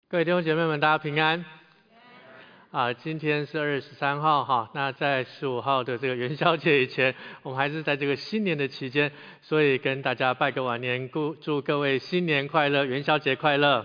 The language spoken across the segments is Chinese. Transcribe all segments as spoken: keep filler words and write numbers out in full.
各位弟兄姐妹们，大家平安。啊，今天是二月十三号哈，那在十五号的这个元宵节以前，我们还是在这个新年的期间，所以跟大家拜个晚年，祝祝各位新年快乐，元宵节快乐。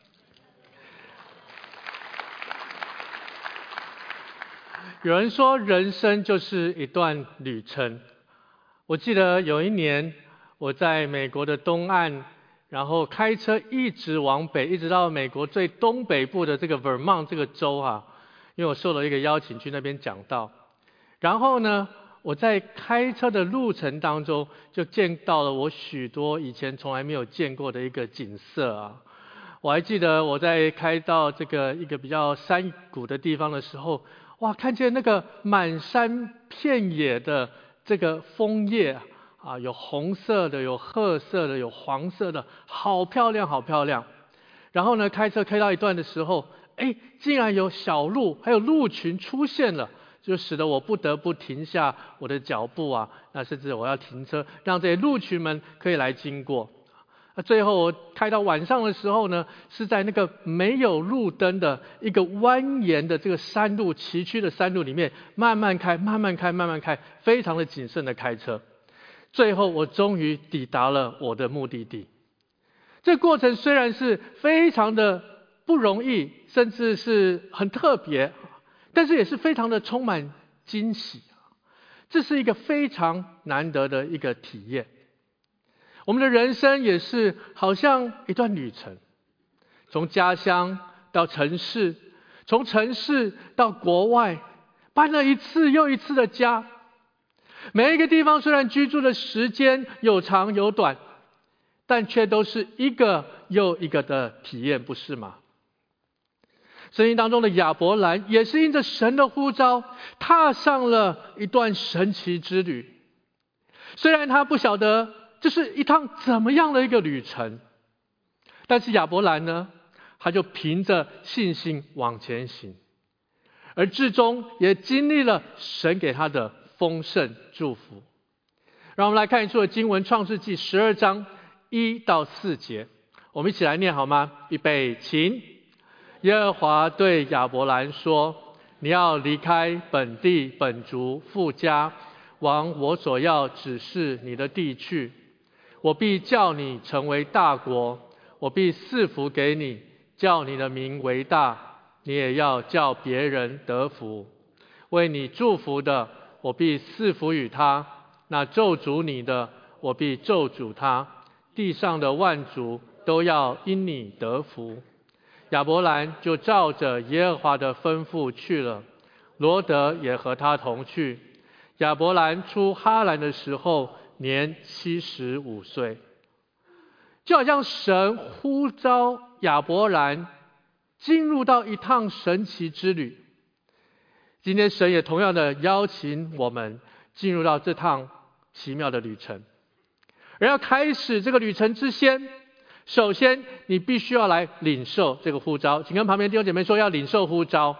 有人说人生就是一段旅程，我记得有一年我在美国的东岸，然后开车一直往北，一直到美国最东北部的这个 Vermont 这个州啊，因为我受了一个邀请去那边讲道。然后呢，我在开车的路程当中，就见到了我许多以前从来没有见过的一个景色啊。我还记得我在开到这个一个比较山谷的地方的时候，哇，看见那个满山遍野的这个枫叶啊，有红色的，有褐色的，有黄色的，好漂亮，好漂亮。然后呢，开车开到一段的时候，哎，竟然有小鹿，还有鹿群出现了，就使得我不得不停下我的脚步啊，那甚至我要停车，让这些鹿群们可以来经过。那最后我开到晚上的时候呢，是在那个没有路灯的一个蜿蜒的这个山路崎岖的山路里面，慢慢开，慢慢开，慢慢开，非常的谨慎的开车。最后我终于抵达了我的目的地。这个过程虽然是非常的不容易，甚至是很特别，但是也是非常的充满惊喜。这是一个非常难得的一个体验。我们的人生也是好像一段旅程，从家乡到城市，从城市到国外，搬了一次又一次的家。每一个地方虽然居住的时间有长有短，但却都是一个又一个的体验，不是吗？圣经当中的亚伯兰也是因着神的呼召，踏上了一段神奇之旅。虽然他不晓得这是一趟怎么样的一个旅程，但是亚伯兰呢，他就凭着信心往前行，而至终也经历了神给他的丰盛祝福。让我们来看一处的经文，创世纪十二章一到四节，我们一起来念好吗？预备，请。耶和华对亚伯兰说：你要离开本地本族父家，往我所要指示你的地去。我必叫你成为大国，我必赐福给你，叫你的名为大，你也要叫别人得福。为你祝福的，我必赐福与他；那咒诅你的，我必咒诅他。地上的万族都要因你得福。亚伯兰就照着耶和华的吩咐去了，罗得也和他同去。亚伯兰出哈兰的时候，年七十五岁。就好像神呼召亚伯兰进入到一趟神奇之旅，今天神也同样的邀请我们进入到这趟奇妙的旅程。而要开始这个旅程之先，首先你必须要来领受这个呼召。请跟旁边弟兄姐妹说，要领受呼召。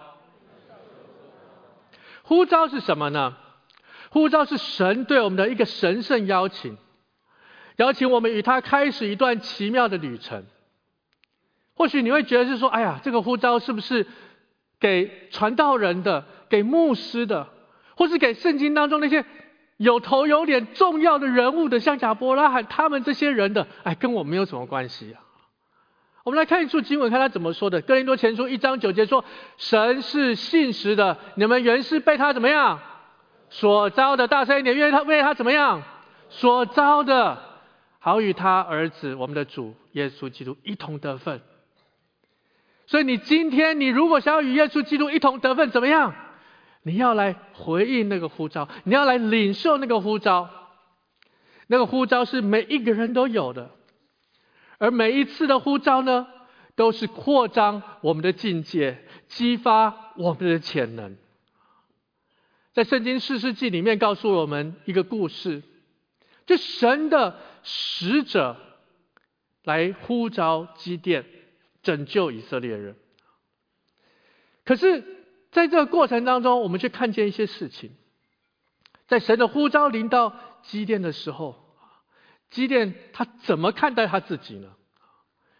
呼召是什么呢？呼召是神对我们的一个神圣邀请，邀请我们与他开始一段奇妙的旅程。或许你会觉得是说，哎呀，这个呼召是不是给传道人的，给牧师的，或是给圣经当中那些有头有脸重要的人物的，像亚伯拉罕他们这些人的，哎，跟我没有什么关系啊。我们来看一处经文，看他怎么说的。哥林多前书一章九节说：神是信实的，你们原是被他怎么样所招的，大声一点，因为他为他怎么样所招的，好与他儿子我们的主耶稣基督一同得分。所以你今天你如果想要与耶稣基督一同得分，怎么样？你要来回应那个呼召，你要来领受那个呼召。那个呼召是每一个人都有的，而每一次的呼召呢，都是扩张我们的境界，激发我们的潜能。在圣经士师记里面告诉我们一个故事，就神的使者来呼召基甸，拯救以色列人。可是在这个过程当中，我们却看见一些事情。在神的呼召临到基甸的时候，基甸他怎么看待他自己呢？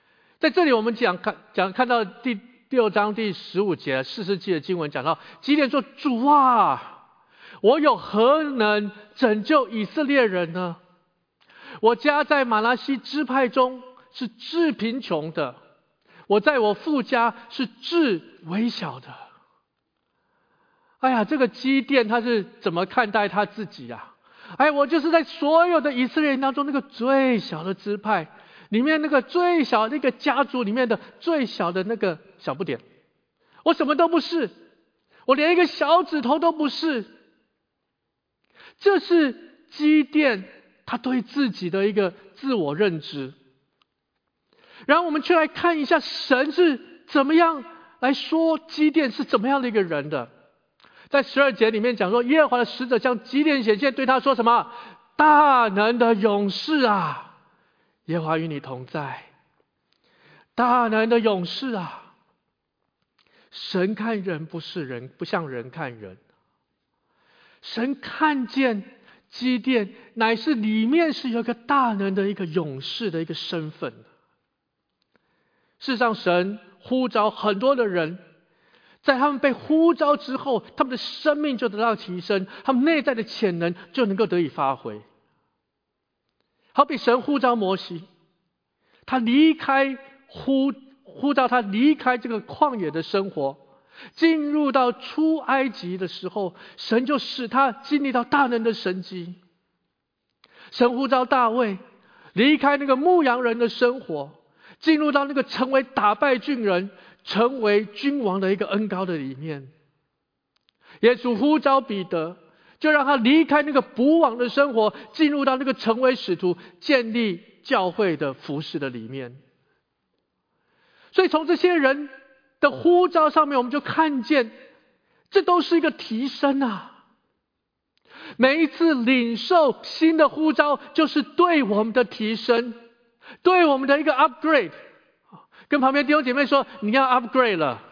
在这里我们讲看讲看到第六章第十五节士师记的经文讲到，基甸说：主啊，我有何能拯救以色列人呢？我家在玛拿西支派中是至贫穷的，我在我父家是至微小的。哎呀，这个基甸他是怎么看待他自己啊？哎，我就是在所有的以色列人当中那个最小的支派里面，那个最小的那个家族里面的最小的那个小不点，我什么都不是，我连一个小指头都不是。这是基甸他对自己的一个自我认知。然后我们却来看一下神是怎么样来说基甸是怎么样的一个人的。在十二节里面讲说，耶和华的使者向基甸显现，对他说什么？大能的勇士啊，耶和华与你同在。大能的勇士啊，神看人不是人，不像人看人。神看见基甸乃是里面是有一个大能的一个勇士的一个身份。事实上，神呼召很多的人，在他们被呼召之后，他们的生命就得到提升，他们内在的潜能就能够得以发挥。好比神呼召摩西，他离开呼呼召他离开这个旷野的生活，进入到出埃及的时候，神就使他经历到大能的神迹。神呼召大卫离开那个牧羊人的生活，进入到那个成为打败巨人、成为君王的一个恩膏的里面。耶稣呼召彼得，就让他离开那个捕网的生活，进入到那个成为使徒、建立教会的服事的里面。所以从这些人的呼召上面，我们就看见，这都是一个提升啊。每一次领受新的呼召，就是对我们的提升，对我们的一个 upgrade。跟旁边弟兄姐妹说，你要 upgrade 了，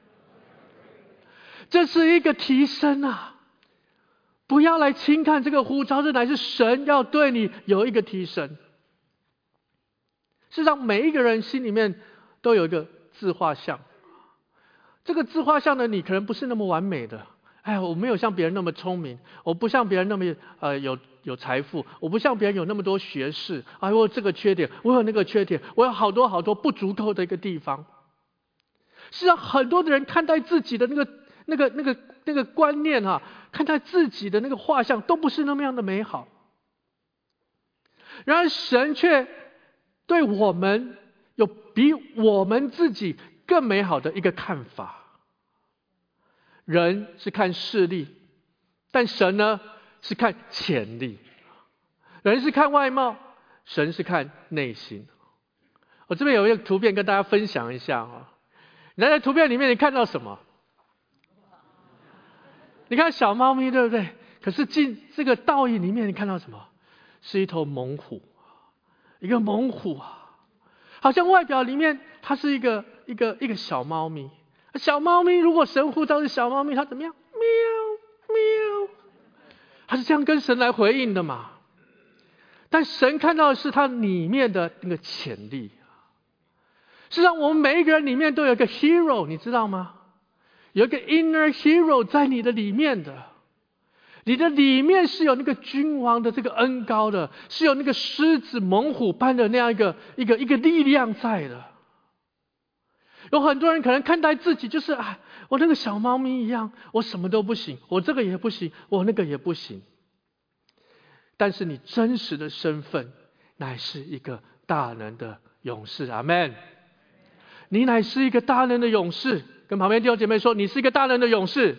这是一个提升啊！不要来轻看这个呼召，这乃是神要对你有一个提升。事实上，每一个人心里面都有一个自画像，这个自画像的你可能不是那么完美的。哎呀，我没有像别人那么聪明，我不像别人那么呃有有财富，我不像别人有那么多学识。哎，我有这个缺点，我有那个缺点，我有好多好多不足够的一个地方。实际上，很多的人看待自己的那个那个那个那个观念哈、啊，看待自己的那个画像都不是那么样的美好。然而，神却对我们有比我们自己更美好的一个看法。人是看视力，但神呢是看潜力。人是看外貌，神是看内心。我这边有一个图片跟大家分享一下啊。你在图片里面你看到什么？你看小猫咪对不对？可是进这个倒影里面你看到什么？是一头猛虎，一个猛虎啊，好像外表里面它是一个一个一个小猫咪。小猫咪如果神呼召是小猫咪，它怎么样？喵喵，它是这样跟神来回应的嘛？但神看到的是它里面的那个潜力。实际上，我们每一个人里面都有一个 hero， 你知道吗？有一个 inner hero 在你的里面的，你的里面是有那个君王的这个恩膏的，是有那个狮子猛虎般的那样一个一个一个力量在的。有很多人可能看待自己就是啊，我那个小猫咪一样，我什么都不行，我这个也不行，我那个也不行。但是你真实的身份乃是一个大能的勇士，阿们。你乃是一个大能的勇士，跟旁边弟兄姐妹说，你是一个大能的勇士。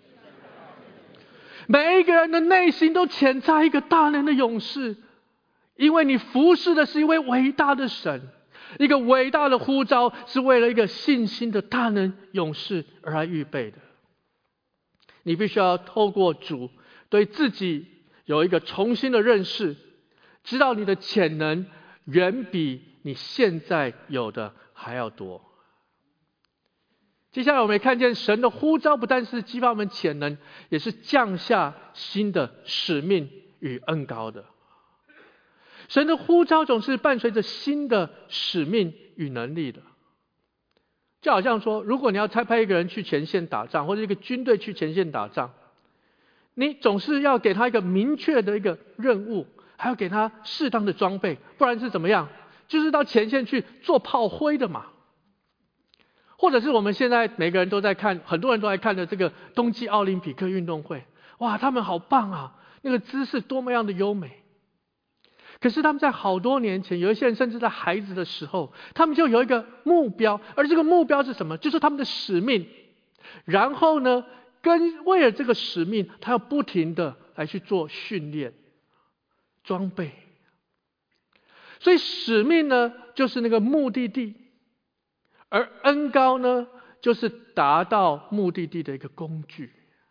每一个人的内心都潜在一个大能的勇士，因为你服侍的是一位伟大的神。一个伟大的呼召是为了一个信心的大能勇士而来预备的。你必须要透过主对自己有一个重新的认识，知道你的潜能远比你现在有的还要多。接下来我们也看见神的呼召不但是激发我们潜能，也是降下新的使命与恩膏的。 神的呼召总是伴随着新的使命与能力的。就好像说，如果你要差派一个人去前线打仗，或者一个军队去前线打仗，你总是要给他一个明确的一个任务，还要给他适当的装备，不然是怎么样？就是到前线去做炮灰的嘛。或者是我们现在每个人都在看，很多人都在看的这个冬季奥林匹克运动会，哇，他们好棒啊，那个姿势多么样的优美。可是他们在好多年前，有一些人甚至在孩子的时候，他们就有一个目标，而这个目标是什么？就是他们的使命。然后呢，跟为了这个使命，他要不停的来去做训练、装备。所以使命呢，就是那个目的地，而恩膏呢，就是达到目的地的一个工具。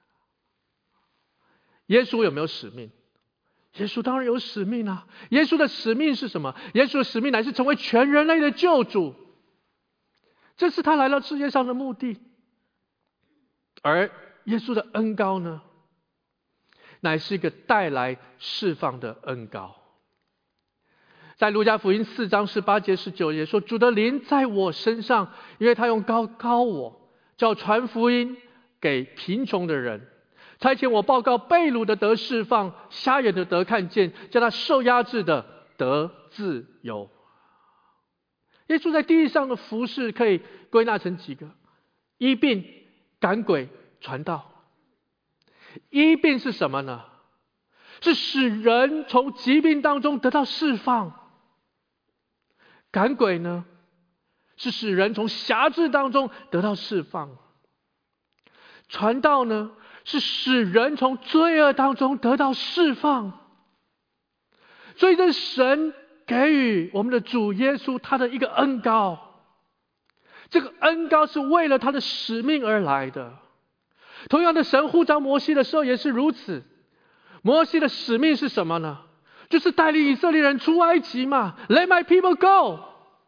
耶稣有没有使命？耶稣当然有使命啊！耶稣的使命是什么？耶稣的使命乃是成为全人类的救主，这是他来到世界上的目的。而耶稣的恩膏呢，乃是一个带来释放的恩膏。在路加福音四章十八节十九节说，主的灵在我身上，因为他用膏膏我，叫传福音给贫穷的人，差遣我报告被掳的得释放，瞎眼的得看见，叫他受压制的得自由。耶稣在地上的服事可以归纳成几个：医病、赶鬼、传道。医病是什么呢？是使人从疾病当中得到释放。赶鬼呢，是使人从辖制当中得到释放。传道呢，是使人从罪恶当中得到释放。所以这是神给予我们的主耶稣他的一个恩膏，这个恩膏是为了他的使命而来的。同样的，神呼召摩西的时候也是如此。摩西的使命是什么呢？就是带领以色列人出埃及嘛， Let my people go。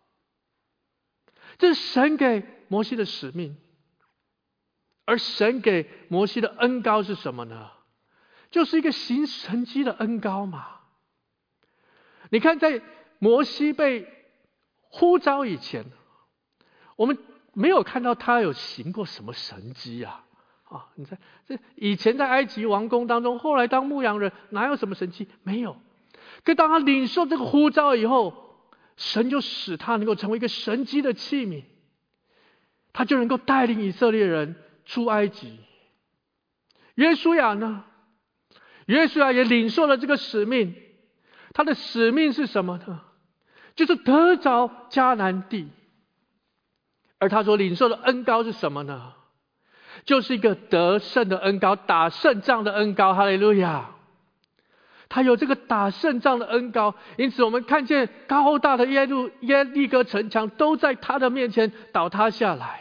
这是神给摩西的使命。而神给摩西的恩膏是什么呢？就是一个行神迹的恩膏嘛。你看，在摩西被呼召以前，我们没有看到他有行过什么神迹啊！啊，你看，这以前在埃及王宫当中，后来当牧羊人，哪有什么神迹？没有。可当他领受这个呼召以后，神就使他能够成为一个神迹的器皿，他就能够带领以色列人出埃及。约书亚呢？约书亚也领受了这个使命。他的使命是什么呢？就是得着迦南地。而他所领受的恩膏是什么呢？就是一个得胜的恩膏，打胜仗的恩膏。哈利路亚！他有这个打胜仗的恩膏，因此我们看见高大的耶路耶利哥城墙都在他的面前倒塌下来。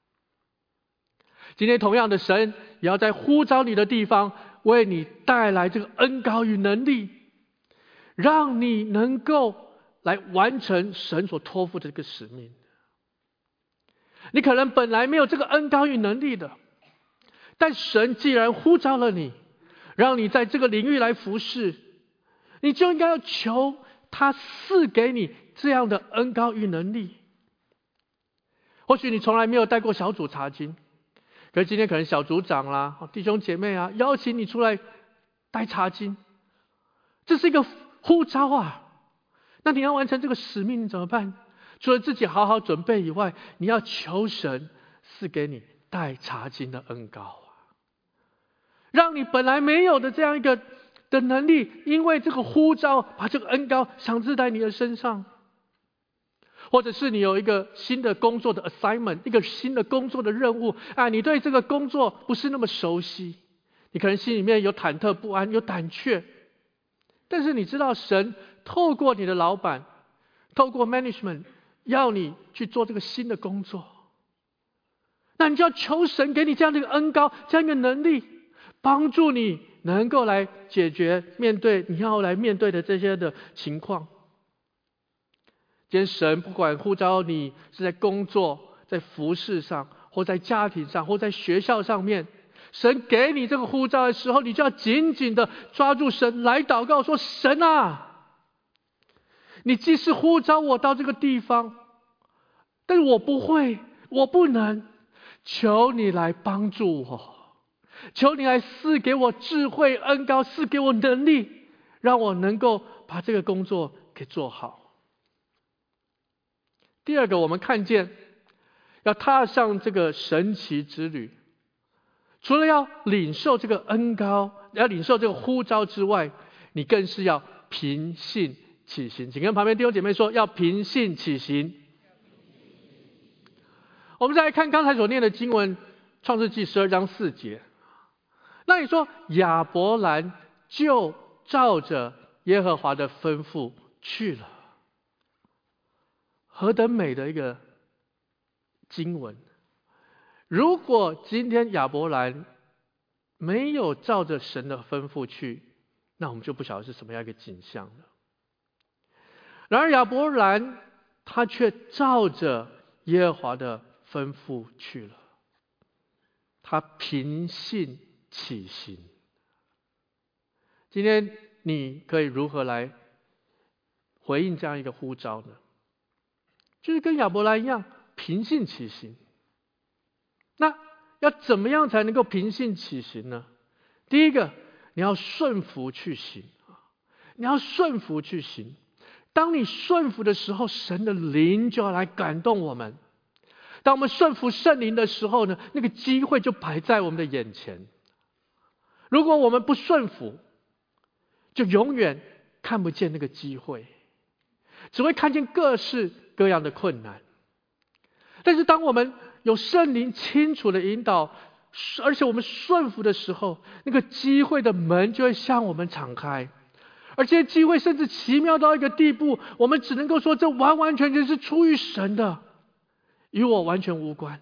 今天同样的，神也要在呼召你的地方为你带来这个恩膏与能力，让你能够来完成神所托付的这个使命。你可能本来没有这个恩膏与能力的，但神既然呼召了你，让你在这个领域来服侍，你就应该要求他赐给你这样的恩膏与能力。或许你从来没有带过小组查经，可是今天可能小组长啦、弟兄姐妹啊，邀请你出来带查经，这是一个呼召啊。那你要完成这个使命怎么办？除了自己好好准备以外，你要求神赐给你带查经的恩膏啊，让你本来没有的这样一个的能力，因为这个呼召把这个恩膏赏赐在你的身上。或者是你有一个新的工作的 assignment， 一个新的工作的任务啊，你对这个工作不是那么熟悉，你可能心里面有忐忑不安，有胆怯。但是你知道神透过你的老板，透过 management 要你去做这个新的工作，那你就要求神给你这样的一个恩膏，这样一个能力，帮助你能够来解决面对你要来面对的这些的情况。今天神不管呼召你是在工作、在服事上，或在家庭上，或在学校上面，神给你这个呼召的时候，你就要紧紧的抓住神来祷告，说：神啊， 你即使呼召我到这个地方，但是我不会，我不能，求你来帮助我，求你来赐给我智慧恩膏，赐给我能力，让我能够把这个工作给做好。第二个，我们看见要踏上这个神奇之旅，除了要领受这个恩膏，要领受这个呼召之外，你更是要凭信起行。请跟旁边弟兄姐妹说，要凭信起行。我们再来看刚才所念的经文，创世纪十二章四节。那你说亚伯兰就照着耶和华的吩咐去了，何等美的一个经文！如果今天亚伯兰没有照着神的吩咐去，那我们就不晓得是什么样一个景象了。然而亚伯兰他却照着耶和华的吩咐去了，他凭信起行。今天你可以如何来回应这样一个呼召呢？就是跟亚伯兰一样，凭信起行。那要怎么样才能够凭信起行呢？第一个，你要顺服去行，你要顺服去行。当你顺服的时候，神的灵就要来感动我们。当我们顺服圣灵的时候呢，那个机会就摆在我们的眼前。如果我们不顺服，就永远看不见那个机会，只会看见各式各样的困难。但是当我们有圣灵清楚的引导，而且我们顺服的时候，那个机会的门就会向我们敞开。而这些机会甚至奇妙到一个地步，我们只能够说这完完全全是出于神的，与我完全无关。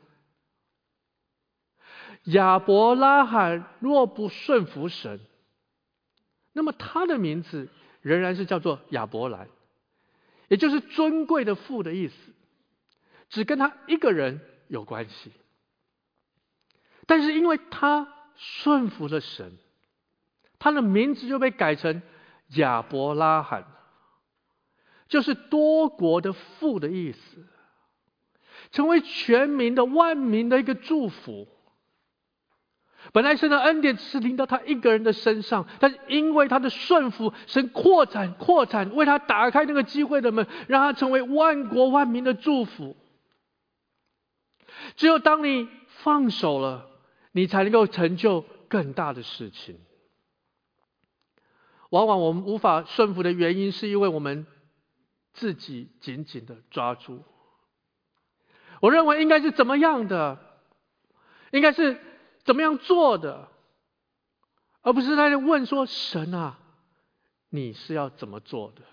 亚伯拉罕若不顺服神，那么他的名字仍然是叫做亚伯兰，也就是尊贵的父的意思，只跟他一个人有关系。但是因为他顺服了神，他的名字就被改成亚伯拉罕，就是多国的父的意思，成为全民的万民的一个祝福。本来神的恩典只是临到他一个人的身上，但是因为他的顺服，神扩展扩展，为他打开那个机会的门，让他成为万国万民的祝福。只有当你放手了，你才能够成就更大的事情。往往我们无法顺服的原因，是因为我们自己紧紧的抓住。我认为应该是怎么样的，应该是怎么样做的，而不是在那问说，神啊，你是要怎么做的？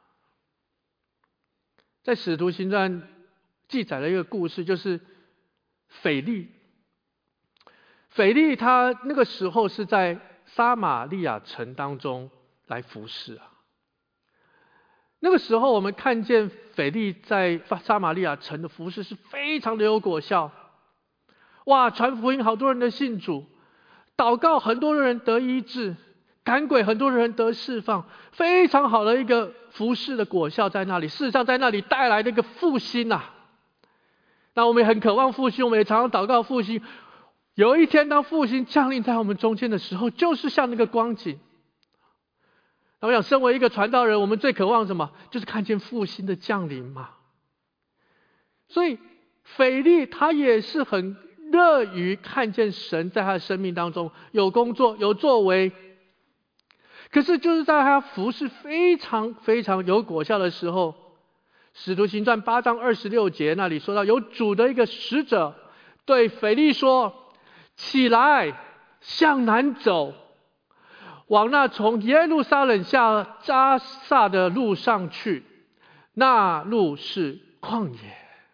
在使徒行传记载了一个故事，就是腓力。腓力他那个时候是在撒玛利亚城当中来服侍啊。那个时候我们看见腓力在撒玛利亚城的服侍是非常的有果效。哇，传福音好多人的信主，祷告很多人得医治，赶鬼很多人得释放，非常好的一个服侍的果效在那里。事实上在那里带来的一个复兴啊。那我们也很渴望复兴，我们也常常祷告复兴。有一天当复兴降临在我们中间的时候，就是像那个光景。那我想身为一个传道人，我们最渴望什么？就是看见复兴的降临嘛。所以腓力他也是很乐于看见神在他的生命当中有工作有作为。可是就是在他服事非常非常有果效的时候，使徒行传八章二十六节那里说到，有主的一个使者对腓力说，起来向南走，往那从耶路撒冷下迦萨的路上去，那路是旷野。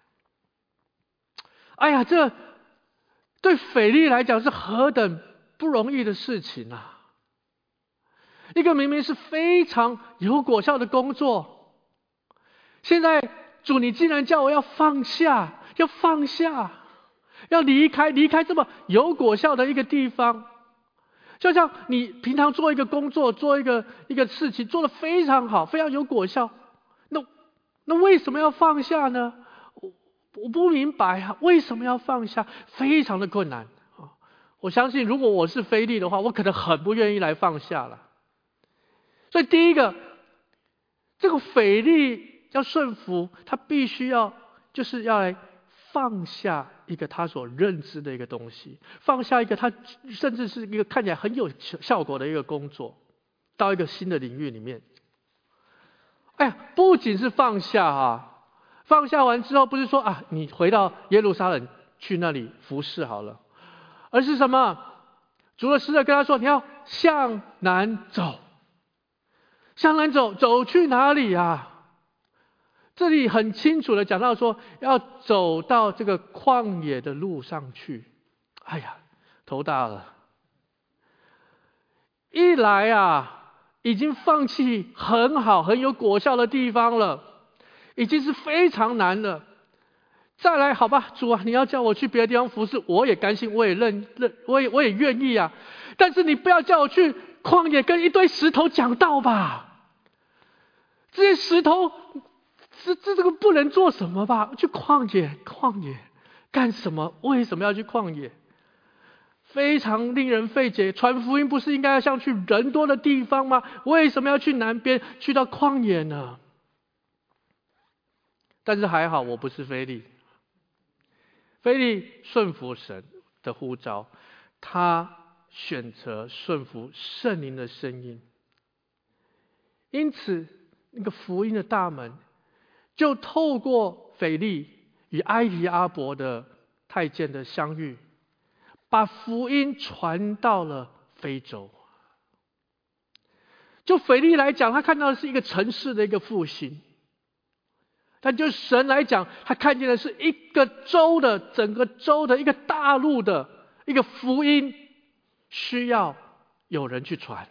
哎呀，这对腓力来讲是何等不容易的事情啊！一个明明是非常有果效的工作，现在主你竟然叫我要放下，要放下，要离开，离开这么有果效的一个地方。就像你平常做一个工作，做一个一个事情做得非常好，非常有果效，那那为什么要放下呢？我我不明白啊，为什么要放下？非常的困难啊！我相信，如果我是腓利的话，我可能很不愿意来放下了。所以第一个，这个腓利要顺服，他必须要就是要来放下一个他所认知的一个东西，放下一个他甚至是一个看起来很有效果的一个工作，到一个新的领域里面。哎呀，不仅是放下啊，放下完之后不是说啊，你回到耶路撒冷去那里服侍好了，而是什么？主的使者跟他说，你要向南走。向南走，走去哪里啊？这里很清楚的讲到说，要走到这个旷野的路上去。哎呀，头大了。一来啊，已经放弃很好很有果效的地方了，已经是非常难了。再来，好吧，主啊，你要叫我去别的地方服侍，我也甘心，我也认认，我也我也愿意啊。但是你不要叫我去旷野跟一堆石头讲道吧。这些石头，这这这个不能做什么吧？去旷野，旷野干什么？为什么要去旷野？非常令人费解。传福音不是应该要像去人多的地方吗？为什么要去南边，去到旷野呢？但是还好，我不是腓利。腓利顺服神的呼召，他选择顺服圣灵的声音，因此那个福音的大门就透过腓利与埃提阿伯的太监的相遇，把福音传到了非洲。就腓利来讲，他看到的是一个城市的一个复兴，但就神来讲，他看见的是一个州的整个州的一个大陆的一个福音，需要有人去传。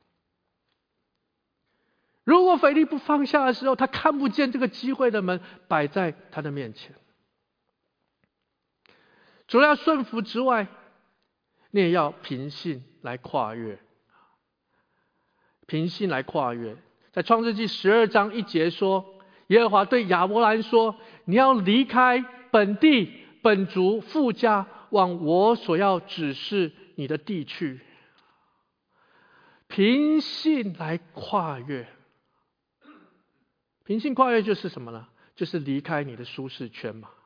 如果腓利不放下的时候，他看不见这个机会的门摆在他的面前。除了要顺服之外，你也要凭信来跨越。凭信来跨越，在创世纪十二章一节说，耶和华对亚伯兰说，你要离开本地本族父家，往我所要指示你的地去。凭信来跨越。凭信跨越就是什么呢？就是离开你的舒适圈嘛。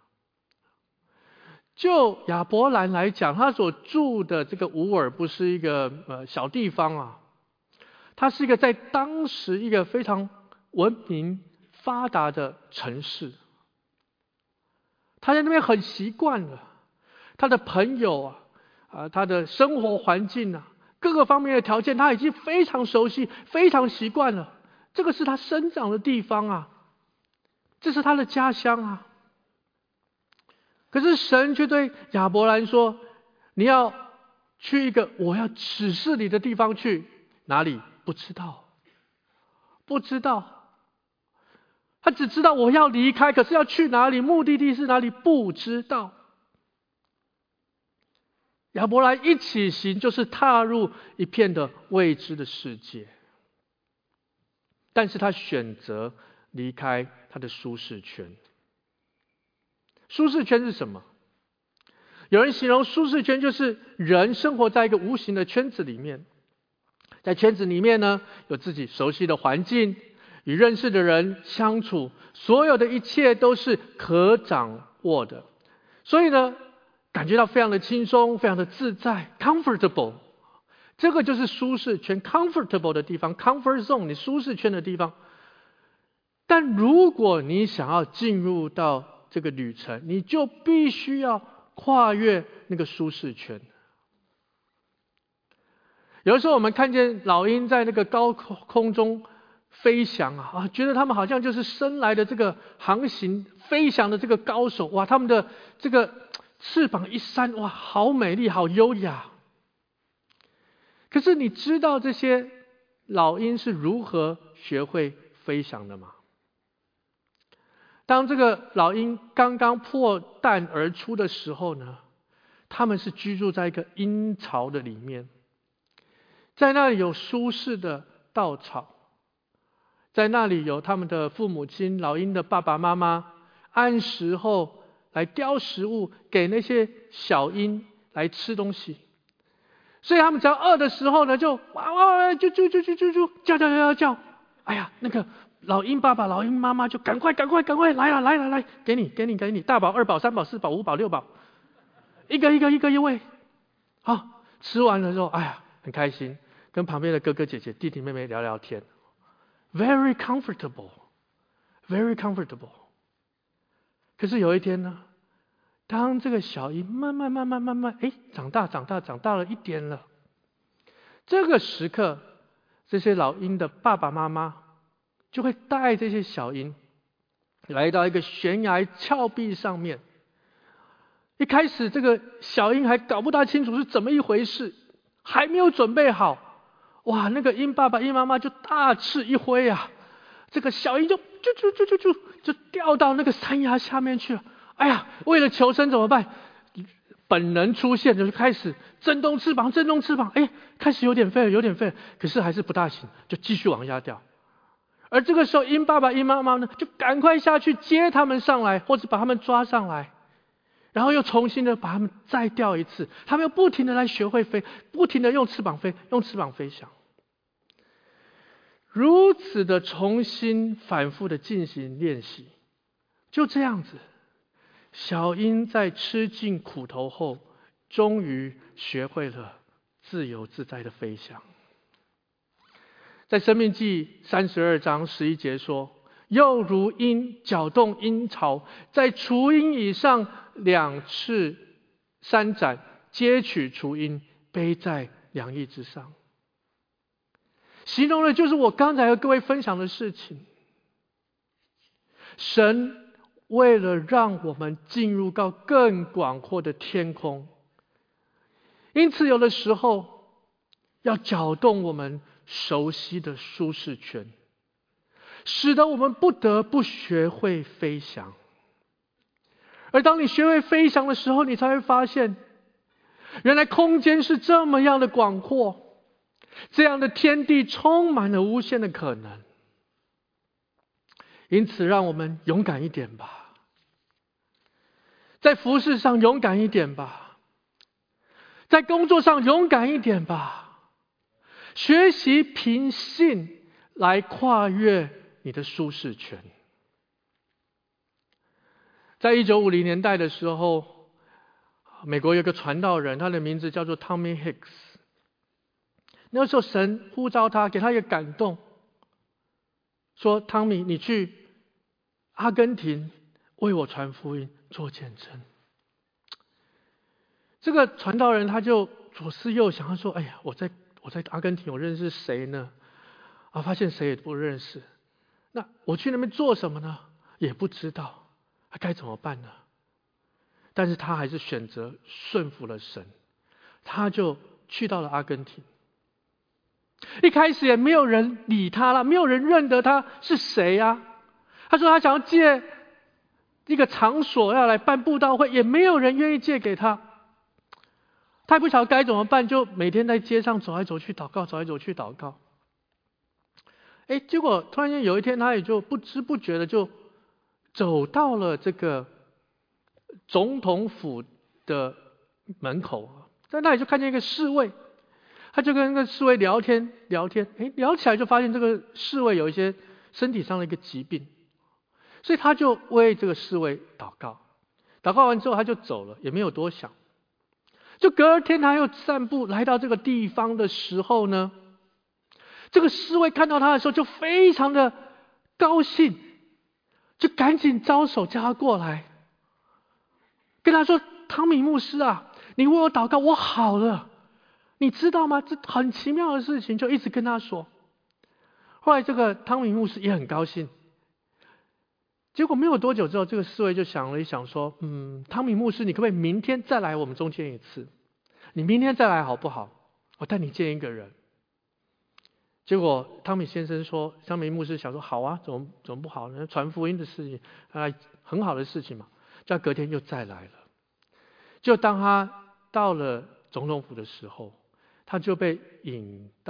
就亚伯兰来讲，他所住的这个乌尔不是一个呃小地方啊，它是一个在当时一个非常文明发达的城市。他在那边很习惯了，他的朋友啊，啊，他的生活环境啊，各个方面的条件，他已经非常熟悉，非常习惯了。这个是他生长的地方啊，这是他的家乡啊。可是神却对亚伯兰说，你要去一个我要指示你的地方去，哪里？不知道，不知道。他只知道我要离开，可是要去哪里，目的地是哪里，不知道。亚伯兰一起行，就是踏入一片的未知的世界。但是他选择离开他的舒适圈。舒适圈是什么？有人形容舒适圈就是人生活在一个无形的圈子里面，在圈子里面呢，有自己熟悉的环境，与认识的人相处，所有的一切都是可掌握的，所以呢，感觉到非常的轻松，非常的自在 comfortable。 这个就是舒适圈 comfortable 的地方， comfort zone 你舒适圈的地方。但如果你想要进入到这个旅程，你就必须要跨越那个舒适圈。有的时候我们看见老鹰在那个高空中飞翔啊，啊，觉得他们好像就是生来的这个航行飞翔的这个高手，哇，他们的这个翅膀一扇，哇，好美丽，好优雅。可是你知道这些老鹰是如何学会飞翔的吗？当这个老鹰刚刚破蛋而出的时候呢，他们是居住在一个鹰巢的里面，在那里有舒适的稻草， 在那里有他们的父母亲，老鹰的爸爸妈妈，按时候来叼食物给那些小鹰来吃东西。所以他们只要饿的时候呢，就哇哇哇，就就就就就就叫叫叫叫，哎呀，那个老鹰爸爸、老鹰妈妈就赶快赶快赶快来了来了来，给你给你给你，大宝、二宝、三宝、四宝、五宝、六宝，一个一个一个一喂。好，吃完了之后，哎呀，很开心，跟旁边的哥哥姐姐、弟弟妹妹聊聊天 ，very comfortable，very comfortable。可是有一天呢，当这个小鹰慢慢慢慢慢慢，哎，长大长大长大了一点了，这个时刻，这些老鹰的爸爸妈妈就会带这些小鹰来到一个悬崖峭壁上面。一开始这个小鹰还搞不大清楚是怎么一回事，还没有准备好，哇，那个鹰爸爸鹰妈妈就大翅一挥啊，这个小鹰就就就就就就就掉到那个山崖下面去了。哎呀，为了求生怎么办？本能出现，就开始震动翅膀，震动翅膀，哎，开始有点废了，有点废了，可是还是不大行，就继续往下掉。而这个时候，鹰爸爸、鹰妈妈呢，就赶快下去接他们上来，或者把他们抓上来，然后又重新的把他们再掉一次。他们又不停的来学会飞，不停的用翅膀飞，用翅膀飞翔，如此的重新反复的进行练习。就这样子，小鹰在吃尽苦头后，终于学会了自由自在的飞翔。在申命记三十二章十一节说，又如鹰搅动鹰巢，在雏鹰以上两翅三展，接取雏鹰，背在两翼之上。形容的就是我刚才和各位分享的事情。神为了让我们进入到更广阔的天空，因此有的时候要搅动我们熟悉的舒适圈，使得我们不得不学会飞翔。而当你学会飞翔的时候，你才会发现，原来空间是这么样的广阔，这样的天地充满了无限的可能。因此让我们勇敢一点吧，在服事上勇敢一点吧，在工作上勇敢一点吧，学习凭信来跨越你的舒适圈。在一九五零年代的时候，美国有个传道人，他的名字叫做 Tommy Hicks。 那时候神呼召他，给他一个感动，说汤米，你去阿根廷为我传福音，做见证。这个传道人他就左思右想，他说，哎呀，我在我在阿根廷我认识谁呢？啊，发现谁也不认识。那我去那边做什么呢？也不知道，他该怎么办呢？但是他还是选择顺服了神，他就去到了阿根廷。一开始也没有人理他了，没有人认得他是谁啊。他说他想要借一个场所要来办布道会，也没有人愿意借给他。他也不晓得该怎么办，就每天在街上走来走去祷告，走来走去祷告。哎，结果突然间有一天，他也就不知不觉的就走到了这个总统府的门口，在那里就看见一个侍卫，他就跟那个侍卫聊天聊天，哎，聊起来就发现这个侍卫有一些身体上的一个疾病，所以他就为这个侍卫祷告。祷告完之后他就走了，也没有多想。就隔天他又散步来到这个地方的时候呢，这个侍卫看到他的时候就非常的高兴，就赶紧招手叫他过来，跟他说，汤米牧师啊，你为我祷告，我好了，你知道吗？这很奇妙的事情，就一直跟他说。后来这个汤米牧师也很高兴。结果没有多久之后，这个侍卫就想了一想说，嗯，汤米牧师，你可不可以明天再来我们中间一次？你明天再来好不好？我带你见一个人。结果汤米先生说，汤米牧师想说，好啊，怎么怎么不好呢？传福音的事情啊，很好的事情嘛。就隔天又再来了。就当他到了总统府的时候，他就被引到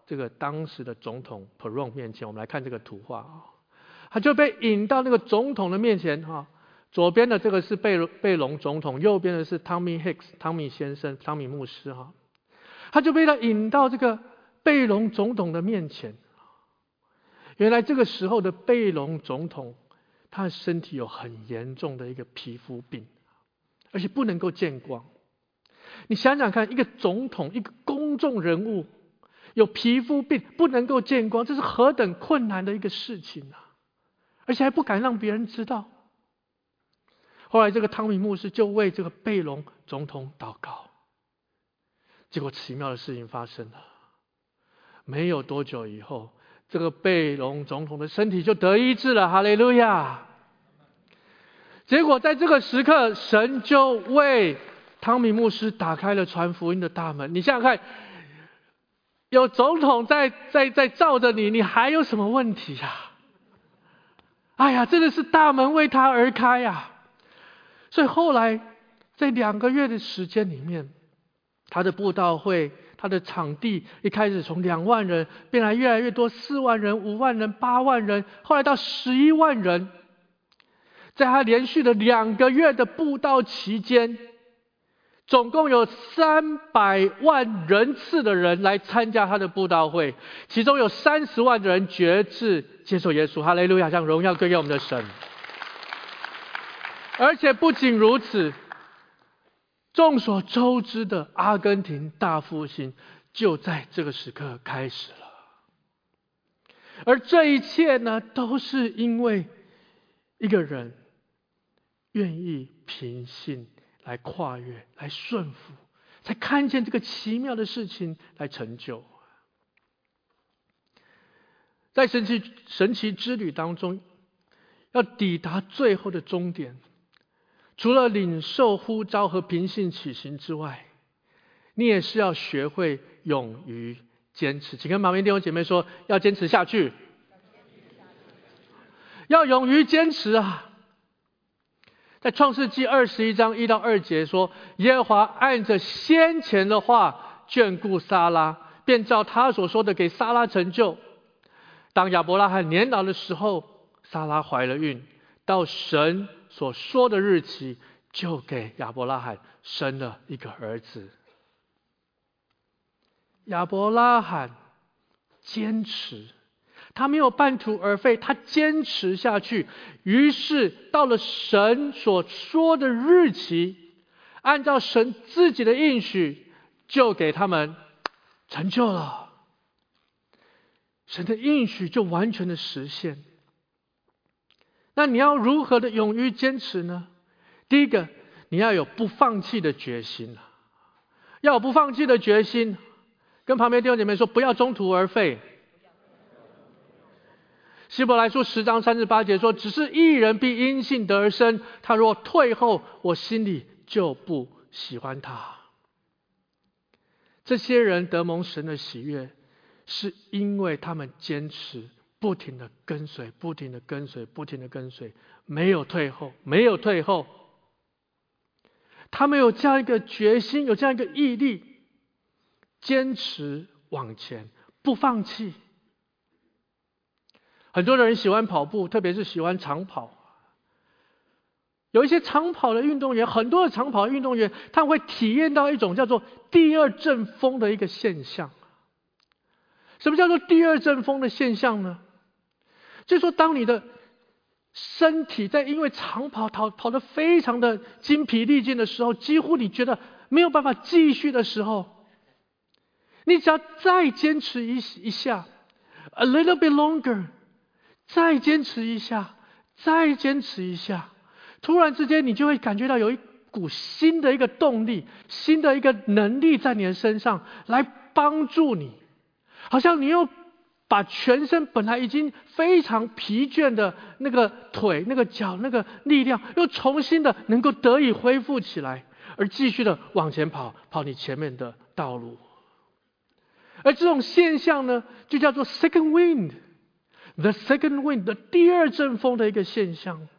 这个当时的总统 Perón 面前。我们来看这个图画啊，他就被引到那个总统的面前哈。左边的这个是贝贝隆总统，右边的是 Tommy Hicks 汤米先生、汤米牧师哈。他就被他引到这个贝隆总统的面前。原来这个时候的贝隆总统，他的身体有很严重的一个皮肤病，而且不能够见光。你想想看，一个总统，一个公众人物，有皮肤病，不能够见光，这是何等困难的一个事情啊！而且还不敢让别人知道。后来这个汤米牧师就为这个贝隆总统祷告，结果奇妙的事情发生了。没有多久以后，这个贝隆总统的身体就得医治了，哈利路亚！结果在这个时刻，神就为汤米牧师打开了传福音的大门。你想想看，有总统在在在罩着你，你还有什么问题呀、啊？哎呀，真的是大门为他而开呀、啊！所以后来在两个月的时间里面，他的布道会，他的场地一开始从两万人变来越来越多，四万人、五万人、八万人，后来到十一万人。在他连续的两个月的布道期间，总共有三百万人次的人来参加他的布道会，其中有三十万的人决志接受耶稣。哈利路亚，将荣耀归给我们的神。而且不仅如此，众所周知的阿根廷大复兴就在这个时刻开始了。而这一切呢，都是因为一个人愿意凭信来跨越，来顺服，才看见这个奇妙的事情来成就。在神奇神奇之旅当中，要抵达最后的终点，除了领受呼召和凭信起行之外，你也是要学会勇于坚持。请跟旁边弟兄姐妹说，要坚持下去，要勇于坚持啊！在创世纪二十一章一到二节说，耶和华按着先前的话眷顾撒拉，便照他所说的给撒拉成就。当亚伯拉罕年老的时候，撒拉怀了孕，到神所说的日期，就给亚伯拉罕生了一个儿子。亚伯拉罕坚持，他没有半途而废，他坚持下去。于是到了神所说的日期，按照神自己的应许，就给他们成就了。神的应许就完全的实现。那你要如何的勇于坚持呢？第一个，你要有不放弃的决心，要有不放弃的决心。跟旁边弟兄姐妹说，不要中途而废。希伯来书十章三十八节说，只是义人必因信得而生，他若退后，我心里就不喜欢他。这些人得蒙神的喜悦，是因为他们坚持，不停的跟随，不停的跟随，不停的跟随，没有退后，没有退后。他们有这样一个决心，有这样一个毅力，坚持往前，不放弃。很多人喜欢跑步，特别是喜欢长跑。有一些长跑的运动员，很多的长跑运动员，他们会体验到一种叫做第二阵风的一个现象。什么叫做第二阵风的现象呢？就是说，当你的身体在因为长跑跑跑得非常的精疲力尽的时候，几乎你觉得没有办法继续的时候，你只要再坚持一一下 ，a little bit longer， 再坚持一下，再坚持一下，突然之间你就会感觉到有一股新的一个动力，新的一个能力在你的身上来帮助你，好像你又把全身本来已经非常疲倦的那个腿、那个脚、那个力量，又重新的能够得以恢复起来，而继续的往前跑，跑你前面的道路。而这种现象呢，就叫做 second wind，the second wind 的第二阵风的一个现象。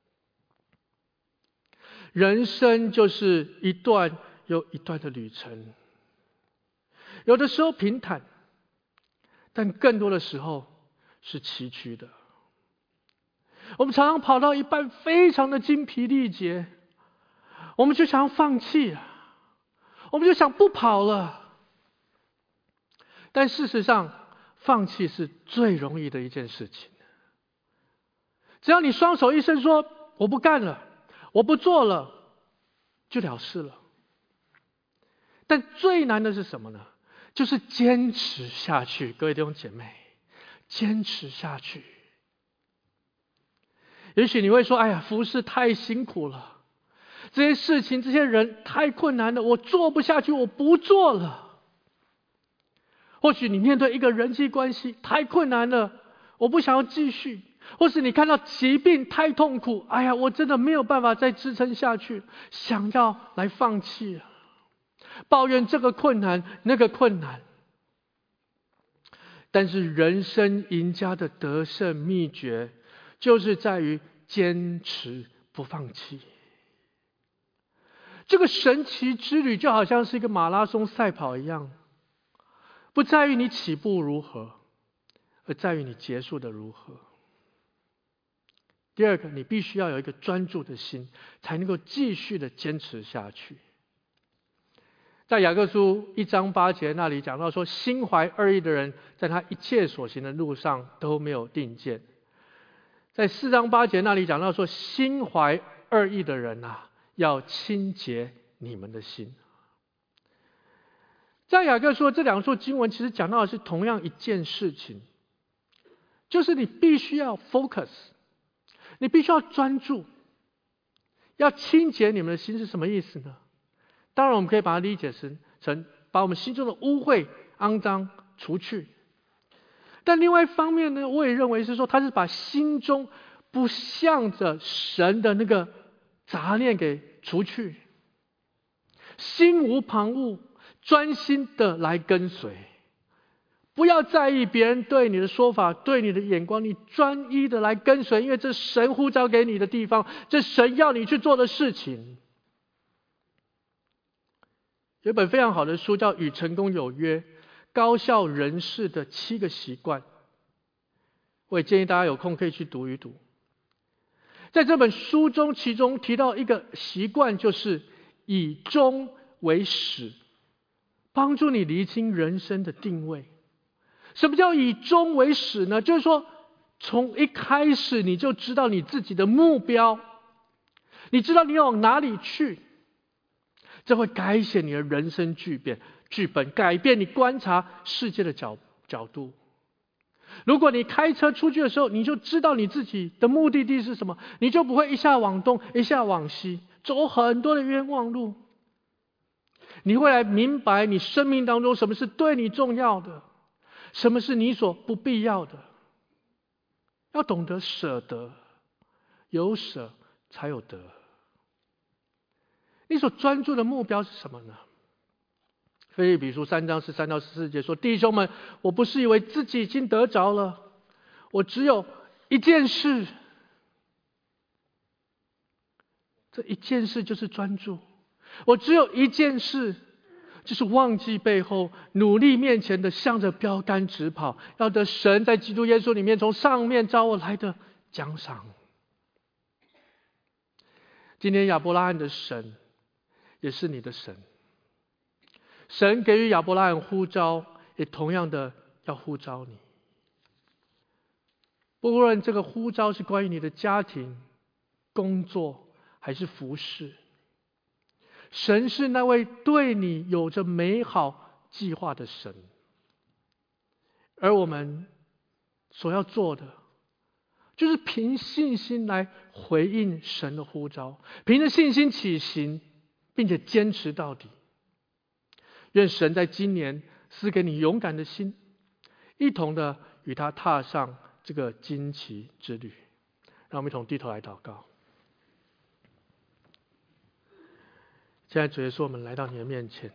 人生就是一段又一段的旅程，有的时候平坦， 但更多的时候是崎岖的。我们常常跑到一半非常的精疲力竭，我们就想要放弃了，我们就想不跑了。但事实上，放弃是最容易的一件事情。只要你双手一伸说我不干了，我不做了，就了事了。但最难的是什么呢？就是坚持下去。各位弟兄姐妹，坚持下去。也许你会说，哎呀，服事太辛苦了，这些事情这些人太困难了，我做不下去，我不做了。或许你面对一个人际关系太困难了，我不想要继续。或是你看到疾病太痛苦，哎呀，我真的没有办法再支撑下去，想要来放弃了，抱怨这个困难那个困难。但是人生赢家的得胜秘诀，就是在于坚持不放弃。这个神奇之旅就好像是一个马拉松赛跑一样，不在于你起步如何，而在于你结束的如何。第二个，你必须要有一个专注的心，才能够继续的坚持下去。在雅各书一章八节那里讲到说，心怀二意的人，在他一切所行的路上都没有定见。在四章八节那里讲到说，心怀二意的人啊，要清洁你们的心。在雅各书这两处经文其实讲到的是同样一件事情，就是你必须要 focus， 你必须要专注，要清洁你们的心是什么意思呢？当然我们可以把它理解成成把我们心中的污秽肮脏除去。但另外一方面呢，我也认为是说，他是把心中不向着神的那个杂念给除去，心无旁骛，专心的来跟随。不要在意别人对你的说法，对你的眼光，你专一的来跟随，因为这神呼召给你的地方，这神要你去做的事情。有一本非常好的书叫《与成功有约：高效人士的七个习惯》，我也建议大家有空可以去读一读。在这本书中，其中提到一个习惯，就是以终为始，帮助你厘清人生的定位。什么叫以终为始呢？就是说，从一开始你就知道你自己的目标，你知道你要往哪里去，这会改写你的人生剧本，剧本改变你观察世界的角角度。如果你开车出去的时候，你就知道你自己的目的地是什么，你就不会一下往东，一下往西，走很多的冤枉路。你会来明白你生命当中什么是对你重要的，什么是你所不必要的。要懂得舍得，有舍才有得。你所专注的目标是什么呢？腓立比书三章十三到十四节说，弟兄们，我不是以为自己已经得着了，我只有一件事，这一件事就是专注。我只有一件事，就是忘记背后，努力面前的，向着标杆直跑，要得神在基督耶稣里面从上面召我来的奖赏。今天亚伯拉罕的神也是你的神，神给予亚伯拉罕呼召，也同样的要呼召你。不论这个呼召是关于你的家庭、工作还是服事，神是那位对你有着美好计划的神，而我们所要做的，就是凭信心来回应神的呼召，凭着信心起行，并且坚持到底。愿神在今年赐给你勇敢的心，一同的与他踏上这个旌旗之旅。让我们一同低头来祷告。现在主耶稣，我们来到你的面前，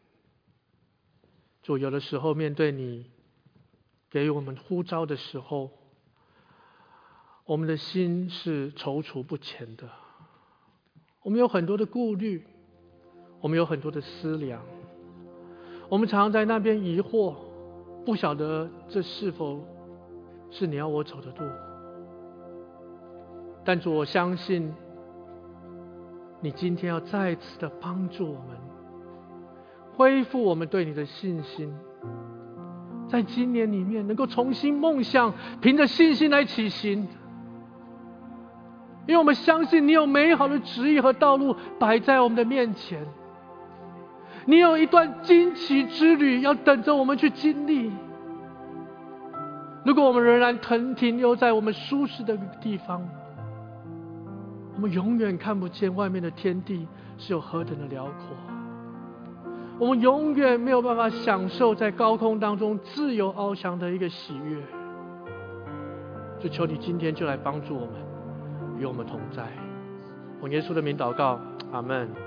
主，有的时候面对你给予我们呼召的时候，我们的心是踌躇不前的，我们有很多的顾虑，我们有很多的思量，我们常常在那边疑惑， 不晓得这是否是你要我走的路，但主，我相信你今天要再次的帮助我们，恢复我们对你的信心，在今年里面能够重新梦想，凭着信心来起行，因为我们相信你有美好的旨意和道路摆在我们的面前，你有一段惊奇之旅要等着我们去经历。如果我们仍然停停留在我们舒适的地方，我们永远看不见外面的天地是有何等的辽阔，我们永远没有办法享受在高空当中自由翱翔的一个喜悦。就求你今天就来帮助我们，与我们同在。奉耶稣的名祷告，阿们。